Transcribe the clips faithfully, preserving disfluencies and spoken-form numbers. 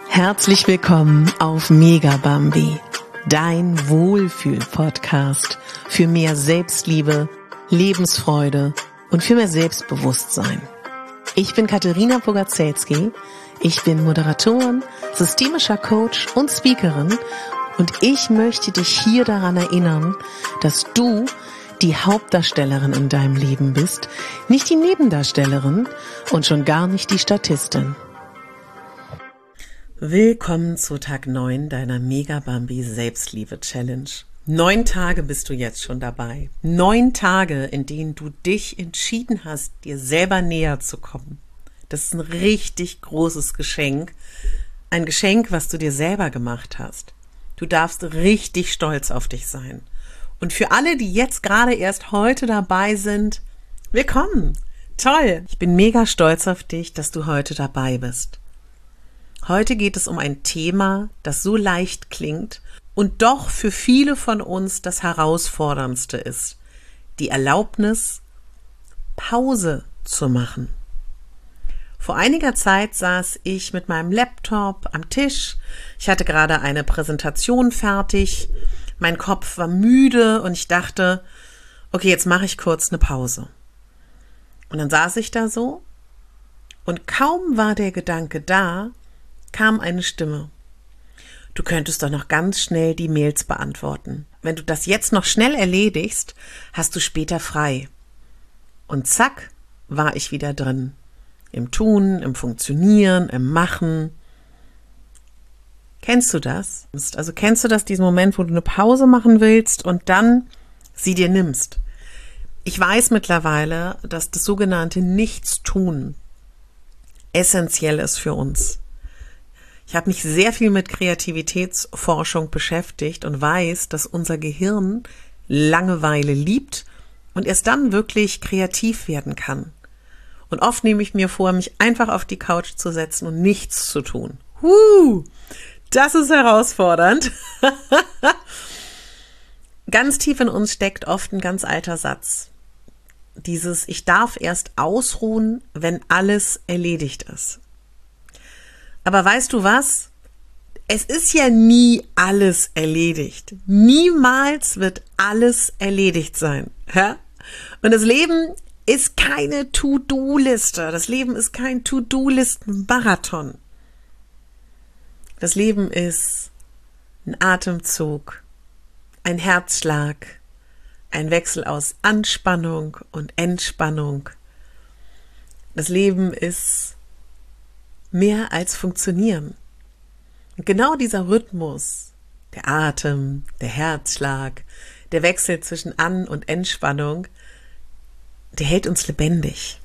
Herzlich willkommen auf Mega Bambi, dein Wohlfühl-Podcast für mehr Selbstliebe, Lebensfreude und für mehr Selbstbewusstsein. Ich bin Katharina Bogaczewski, ich bin Moderatorin, systemischer Coach und Speakerin und ich möchte dich hier daran erinnern, dass du die Hauptdarstellerin in deinem Leben bist, nicht die Nebendarstellerin und schon gar nicht die Statistin. Willkommen zu Tag neun deiner Mega Bambi Selbstliebe Challenge. Neun Tage bist du jetzt schon dabei. Neun Tage, in denen du dich entschieden hast, dir selber näher zu kommen. Das ist ein richtig großes Geschenk. Ein Geschenk, was du dir selber gemacht hast. Du darfst richtig stolz auf dich sein. Und für alle, die jetzt gerade erst heute dabei sind, willkommen. Toll. Ich bin mega stolz auf dich, dass du heute dabei bist. Heute geht es um ein Thema, das so leicht klingt und doch für viele von uns das Herausforderndste ist. Die Erlaubnis, Pause zu machen. Vor einiger Zeit saß ich mit meinem Laptop am Tisch. Ich hatte gerade eine Präsentation fertig. Mein Kopf war müde und ich dachte, okay, jetzt mache ich kurz eine Pause. Und dann saß ich da so und kaum war der Gedanke da, kam eine Stimme. Du könntest doch noch ganz schnell die Mails beantworten. Wenn du das jetzt noch schnell erledigst, hast du später frei. Und zack, war ich wieder drin. Im Tun, im Funktionieren, im Machen. Kennst du das? Also kennst du das, diesen Moment, wo du eine Pause machen willst und dann sie dir nimmst? Ich weiß mittlerweile, dass das sogenannte Nichtstun essentiell ist für uns. Ich habe mich sehr viel mit Kreativitätsforschung beschäftigt und weiß, dass unser Gehirn Langeweile liebt und erst dann wirklich kreativ werden kann. Und oft nehme ich mir vor, mich einfach auf die Couch zu setzen und nichts zu tun. Huh, das ist herausfordernd. Ganz tief in uns steckt oft ein ganz alter Satz. Dieses, ich darf erst ausruhen, wenn alles erledigt ist. Aber weißt du was? Es ist ja nie alles erledigt. Niemals wird alles erledigt sein. Ja? Und das Leben ist keine To-Do-Liste. Das Leben ist kein To-Do-Listen-Marathon. Das Leben ist ein Atemzug, ein Herzschlag, ein Wechsel aus Anspannung und Entspannung. Das Leben ist mehr als funktionieren. Und genau dieser Rhythmus, der Atem, der Herzschlag, der Wechsel zwischen An- und Entspannung, der hält uns lebendig.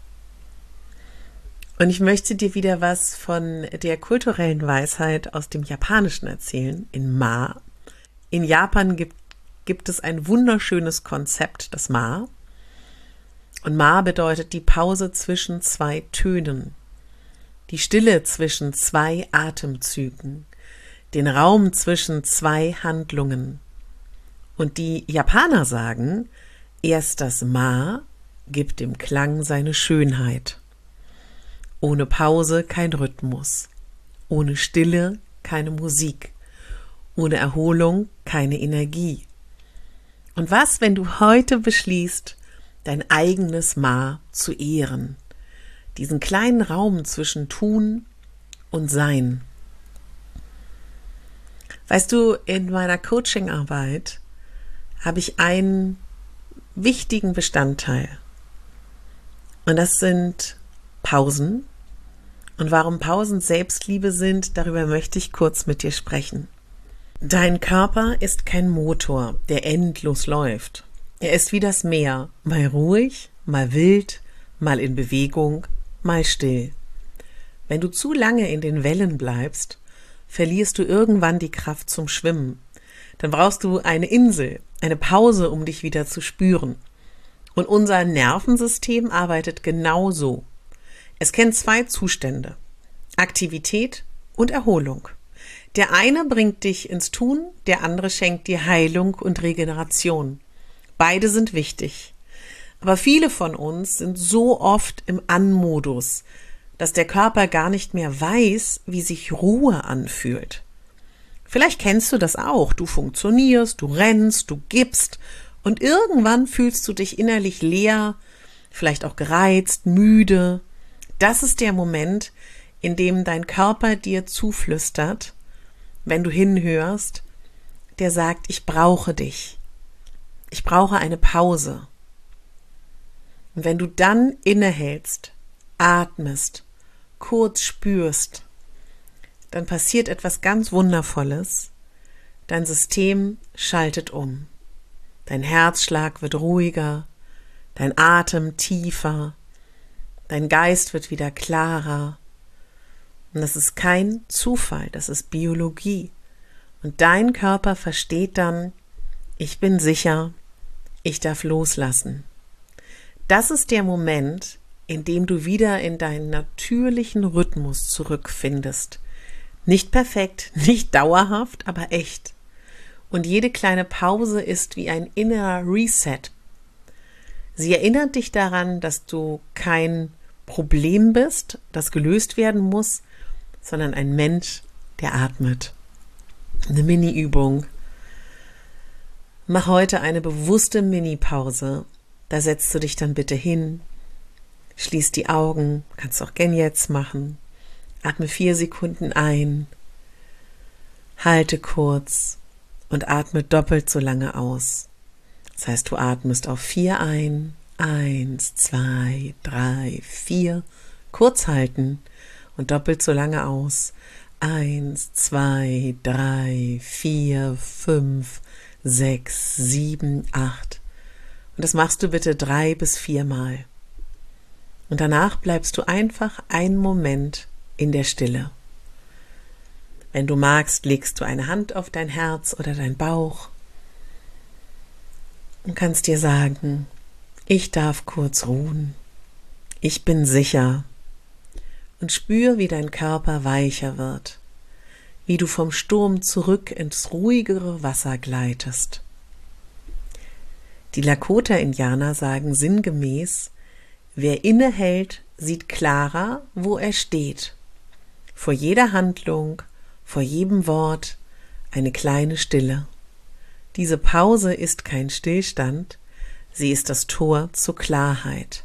Und ich möchte dir wieder was von der kulturellen Weisheit aus dem Japanischen erzählen, in Ma. In Japan gibt, gibt es ein wunderschönes Konzept, das Ma. Und Ma bedeutet die Pause zwischen zwei Tönen. Die Stille zwischen zwei Atemzügen, den Raum zwischen zwei Handlungen. Und die Japaner sagen, erst das Ma gibt dem Klang seine Schönheit. Ohne Pause kein Rhythmus, ohne Stille keine Musik, ohne Erholung keine Energie. Und was, wenn du heute beschließt, dein eigenes Ma zu ehren? Diesen kleinen Raum zwischen Tun und Sein. Weißt du, in meiner Coachingarbeit habe ich einen wichtigen Bestandteil. Und das sind Pausen. Und warum Pausen Selbstliebe sind, darüber möchte ich kurz mit dir sprechen. Dein Körper ist kein Motor, der endlos läuft. Er ist wie das Meer, mal ruhig, mal wild, mal in Bewegung, mal still. Wenn du zu lange in den Wellen bleibst, verlierst du irgendwann die Kraft zum Schwimmen. Dann brauchst du eine Insel, eine Pause, um dich wieder zu spüren. Und unser Nervensystem arbeitet genauso. Es kennt zwei Zustände: Aktivität und Erholung. Der eine bringt dich ins Tun, der andere schenkt dir Heilung und Regeneration. Beide sind wichtig. Aber viele von uns sind so oft im An-Modus. dass der Körper gar nicht mehr weiß, wie sich Ruhe anfühlt. Vielleicht kennst du das auch. Du funktionierst, du rennst, du gibst und irgendwann fühlst du dich innerlich leer, vielleicht auch gereizt, müde. Das ist der Moment, in dem dein Körper dir zuflüstert, wenn du hinhörst, der sagt, ich brauche dich. Ich brauche eine Pause. Und wenn du dann innehältst, atmest, kurz spürst, dann passiert etwas ganz Wundervolles. Dein System schaltet um. Dein Herzschlag wird ruhiger, dein Atem tiefer, dein Geist wird wieder klarer. Und das ist kein Zufall, das ist Biologie. Und dein Körper versteht dann, ich bin sicher, ich darf loslassen. Das ist der Moment, in dem du wieder in deinen natürlichen Rhythmus zurückfindest. Nicht perfekt, nicht dauerhaft, aber echt. Und jede kleine Pause ist wie ein innerer Reset. Sie erinnert dich daran, dass du kein Problem bist, das gelöst werden muss, sondern ein Mensch, der atmet. Eine Mini-Übung. Mach heute eine bewusste Mini-Pause. Da setzt du dich dann bitte hin, schließ die Augen, kannst auch gern jetzt machen. Atme vier Sekunden ein, halte kurz und atme doppelt so lange aus. Das heißt, du atmest auf vier ein, eins, zwei, drei, vier, kurz halten und doppelt so lange aus. Eins, zwei, drei, vier, fünf, sechs, sieben, acht. Und das machst du bitte drei bis viermal. Und danach bleibst du einfach einen Moment in der Stille. Wenn du magst, legst du eine Hand auf dein Herz oder dein Bauch und kannst dir sagen, ich darf kurz ruhen, ich bin sicher, und spür, wie dein Körper weicher wird, wie du vom Sturm zurück ins ruhigere Wasser gleitest. Die Lakota-Indianer sagen sinngemäß, wer innehält, sieht klarer, wo er steht. Vor jeder Handlung, vor jedem Wort eine kleine Stille. Diese Pause ist kein Stillstand, sie ist das Tor zur Klarheit.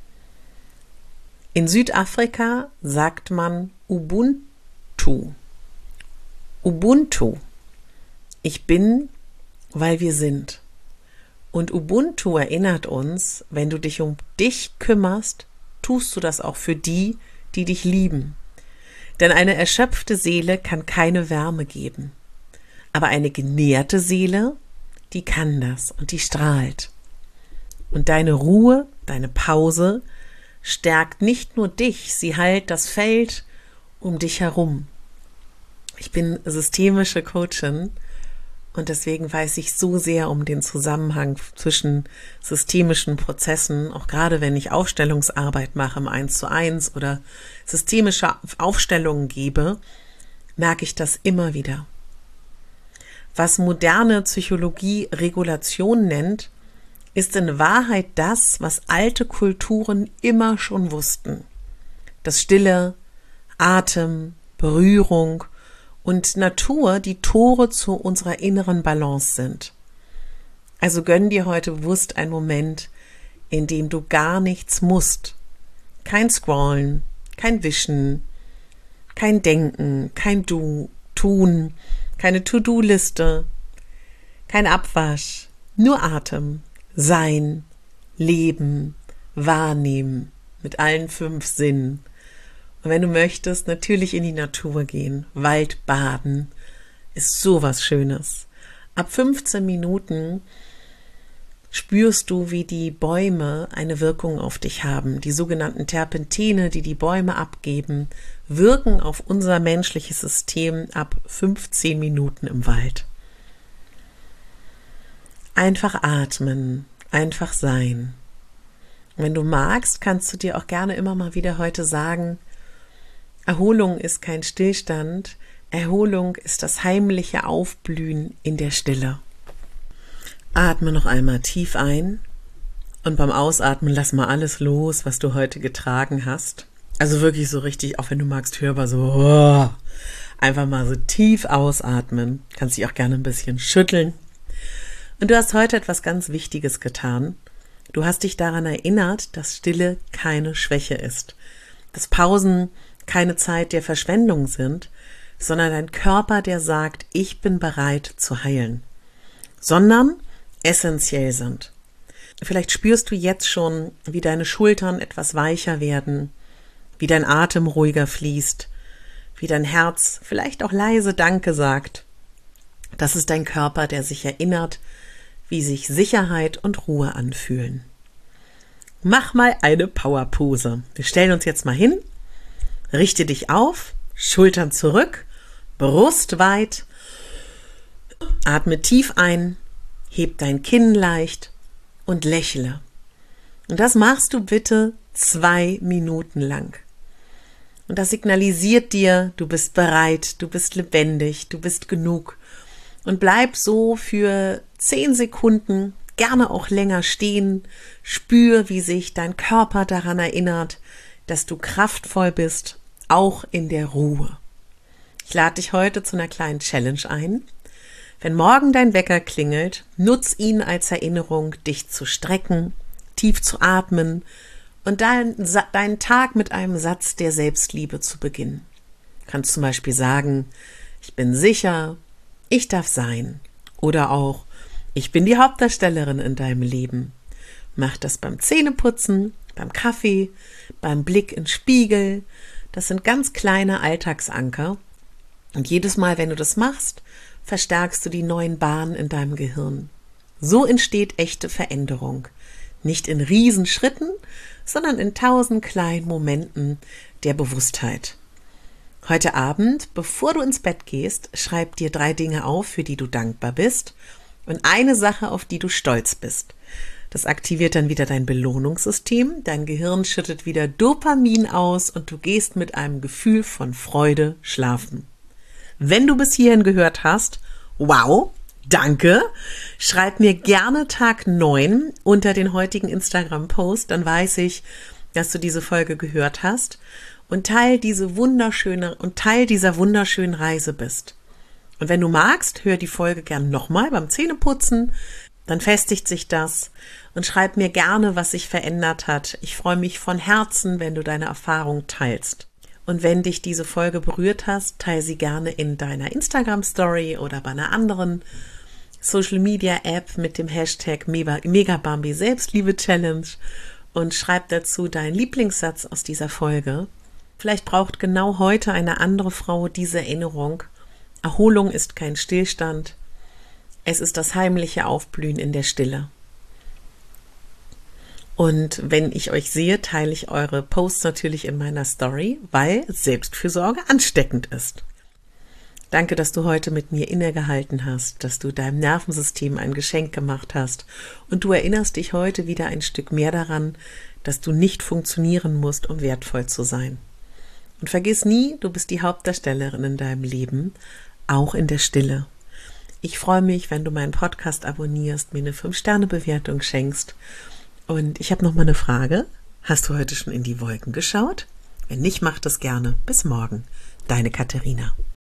In Südafrika sagt man Ubuntu. Ubuntu. Ich bin, weil wir sind. Und Ubuntu erinnert uns, wenn du dich um dich kümmerst, tust du das auch für die, die dich lieben. Denn eine erschöpfte Seele kann keine Wärme geben. Aber eine genährte Seele, die kann das und die strahlt. Und deine Ruhe, deine Pause stärkt nicht nur dich, sie heilt das Feld um dich herum. Ich bin systemische Coachin und deswegen weiß ich so sehr um den Zusammenhang zwischen systemischen Prozessen, auch gerade wenn ich Aufstellungsarbeit mache im Eins zu eins oder systemische Aufstellungen gebe, merke ich das immer wieder. Was moderne Psychologie Regulation nennt, ist in Wahrheit das, was alte Kulturen immer schon wussten. Dass Stille, Atem, Berührung und Natur die Tore zu unserer inneren Balance sind. Also gönn dir heute bewusst einen Moment, in dem du gar nichts musst. Kein Scrollen, kein Wischen, kein Denken, kein Du, Tun, keine To-Do-Liste, kein Abwasch, nur Atem. Sein, leben, wahrnehmen mit allen fünf Sinnen. Und wenn du möchtest, natürlich in die Natur gehen, Wald baden, ist sowas Schönes. Ab fünfzehn Minuten spürst du, wie die Bäume eine Wirkung auf dich haben. Die sogenannten Terpentine, die die Bäume abgeben, wirken auf unser menschliches System ab fünfzehn Minuten im Wald. Einfach atmen, einfach sein. Und wenn du magst, kannst du dir auch gerne immer mal wieder heute sagen, Erholung ist kein Stillstand, Erholung ist das heimliche Aufblühen in der Stille. Atme noch einmal tief ein und beim Ausatmen lass mal alles los, was du heute getragen hast. Also wirklich so richtig, auch wenn du magst, hörbar so, oh, einfach mal so tief ausatmen. Kannst dich auch gerne ein bisschen schütteln. Und du hast heute etwas ganz Wichtiges getan. Du hast dich daran erinnert, dass Stille keine Schwäche ist. Dass Pausen keine Zeit der Verschwendung sind, sondern dein Körper, der sagt, ich bin bereit zu heilen. Sondern essentiell sind. Vielleicht spürst du jetzt schon, wie deine Schultern etwas weicher werden, wie dein Atem ruhiger fließt, wie dein Herz vielleicht auch leise Danke sagt. Das ist dein Körper, der sich erinnert, wie sich Sicherheit und Ruhe anfühlen. Mach mal eine Powerpose. Wir stellen uns jetzt mal hin, richte dich auf, Schultern zurück, Brust weit, atme tief ein, heb dein Kinn leicht und lächle. Und das machst du bitte zwei Minuten lang. Und das signalisiert dir, du bist bereit, du bist lebendig, du bist genug. Und bleib so für zehn Sekunden, gerne auch länger stehen. Spür, wie sich dein Körper daran erinnert, dass du kraftvoll bist, auch in der Ruhe. Ich lade dich heute zu einer kleinen Challenge ein. Wenn morgen dein Wecker klingelt, nutz ihn als Erinnerung, dich zu strecken, tief zu atmen und dein, deinen Tag mit einem Satz der Selbstliebe zu beginnen. Du kannst zum Beispiel sagen, ich bin sicher, ich darf sein. Oder auch, ich bin die Hauptdarstellerin in deinem Leben. Mach das beim Zähneputzen, beim Kaffee, beim Blick in den Spiegel. Das sind ganz kleine Alltagsanker. Und jedes Mal, wenn du das machst, verstärkst du die neuen Bahnen in deinem Gehirn. So entsteht echte Veränderung. Nicht in Riesenschritten, sondern in tausend kleinen Momenten der Bewusstheit. Heute Abend, bevor du ins Bett gehst, schreib dir drei Dinge auf, für die du dankbar bist und eine Sache, auf die du stolz bist. Das aktiviert dann wieder dein Belohnungssystem, dein Gehirn schüttet wieder Dopamin aus und du gehst mit einem Gefühl von Freude schlafen. Wenn du bis hierhin gehört hast, wow, danke, schreib mir gerne Tag neun unter den heutigen Instagram-Post, dann weiß ich, dass du diese Folge gehört hast und Teil diese wunderschöne und Teil dieser wunderschönen Reise bist. Und wenn du magst, hör die Folge gern nochmal beim Zähneputzen, dann festigt sich das und schreib mir gerne, was sich verändert hat. Ich freue mich von Herzen, wenn du deine Erfahrung teilst. Und wenn dich diese Folge berührt hast, teile sie gerne in deiner Instagram-Story oder bei einer anderen Social-Media-App mit dem Hashtag Megabambi Selbstliebe Challenge und schreib dazu deinen Lieblingssatz aus dieser Folge. Vielleicht braucht genau heute eine andere Frau diese Erinnerung. Erholung ist kein Stillstand. Es ist das heimliche Aufblühen in der Stille. Und wenn ich euch sehe, teile ich eure Posts natürlich in meiner Story, weil Selbstfürsorge ansteckend ist. Danke, dass du heute mit mir innegehalten hast, dass du deinem Nervensystem ein Geschenk gemacht hast und du erinnerst dich heute wieder ein Stück mehr daran, dass du nicht funktionieren musst, um wertvoll zu sein. Und vergiss nie, du bist die Hauptdarstellerin in deinem Leben, auch in der Stille. Ich freue mich, wenn du meinen Podcast abonnierst, mir eine fünf Sterne Bewertung schenkst. Und ich habe noch mal eine Frage. Hast du heute schon in die Wolken geschaut? Wenn nicht, mach das gerne. Bis morgen. Deine Katharina.